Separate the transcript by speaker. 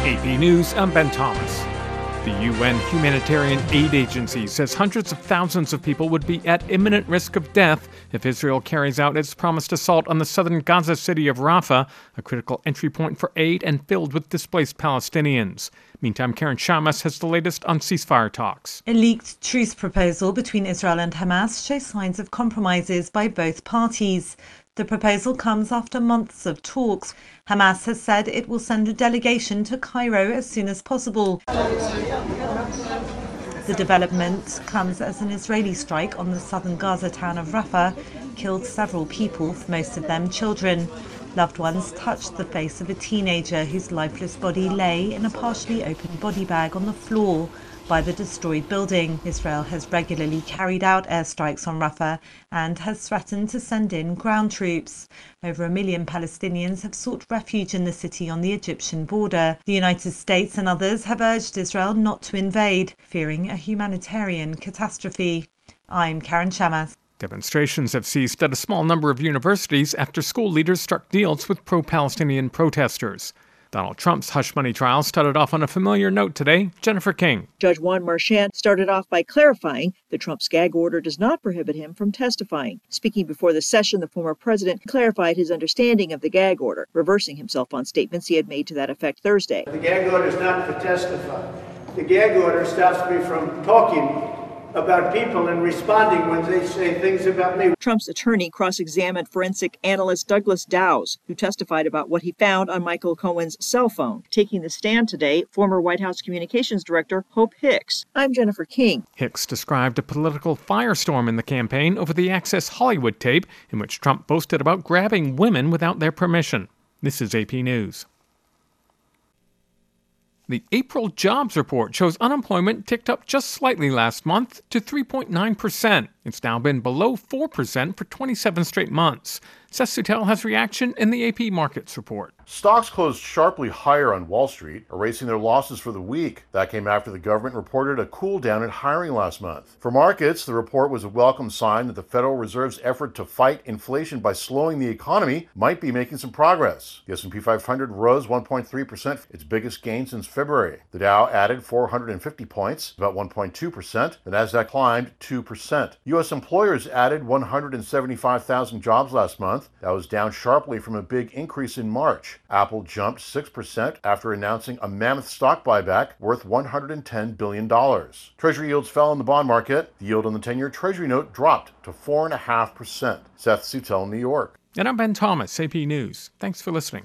Speaker 1: AP News, I'm Ben Thomas. The UN Humanitarian Aid Agency says hundreds of thousands of people would be at imminent risk of death if Israel carries out its promised assault on the southern Gaza city of Rafah, a critical entry point for aid and filled with displaced Palestinians. Meantime, Karen Shamas has the latest on ceasefire talks.
Speaker 2: A leaked truce proposal between Israel and Hamas shows signs of compromises by both parties. The proposal comes after months of talks. Hamas has said it will send a delegation to Cairo as soon as possible. The development comes as an Israeli strike on the southern Gaza town of Rafah killed several people, most of them children. Loved ones touched the face of a teenager whose lifeless body lay in a partially open body bag on the floor by the destroyed building. Israel has regularly carried out airstrikes on Rafah and has threatened to send in ground troops. Over 1 million Palestinians have sought refuge in the city on the Egyptian border. The United States and others have urged Israel not to invade, fearing a humanitarian catastrophe. I'm Karen Shamas.
Speaker 1: Demonstrations have ceased at a small number of universities after school leaders struck deals with pro-Palestinian protesters. Donald Trump's hush money trial started off on a familiar note today. Jennifer King.
Speaker 3: Judge Juan Marchand started off by clarifying that Trump's gag order does not prohibit him from testifying. Speaking before the session, the former president clarified his understanding of the gag order, reversing himself on statements he had made to that effect Thursday.
Speaker 4: The gag order is not to testify. The gag order stops me from talking about people and responding when they say things about me.
Speaker 3: Trump's attorney cross-examined forensic analyst Douglas Dowse, who testified about what he found on Michael Cohen's cell phone. Taking the stand today, former White House Communications Director Hope Hicks. I'm Jennifer King.
Speaker 1: Hicks described a political firestorm in the campaign over the Access Hollywood tape in which Trump boasted about grabbing women without their permission. This is AP News. The April jobs report shows unemployment ticked up just slightly last month to 3.9%. It's now been below 4% for 27 straight months. Seth Soutel has reaction in the AP Markets report.
Speaker 5: Stocks closed sharply higher on Wall Street, erasing their losses for the week. That came after the government reported a cool down in hiring last month. For markets, the report was a welcome sign that the Federal Reserve's effort to fight inflation by slowing the economy might be making some progress. The S&P 500 rose 1.3%, its biggest gain since February. The Dow added 450 points, about 1.2%. The Nasdaq climbed 2%. U.S. employers added 175,000 jobs last month. That was down sharply from a big increase in March. Apple jumped 6% after announcing a mammoth stock buyback worth $110 billion. Treasury yields fell in the bond market. The yield on the 10-year Treasury note dropped to 4.5%. Seth Soutel, New York.
Speaker 1: And I'm Ben Thomas, AP News. Thanks for listening.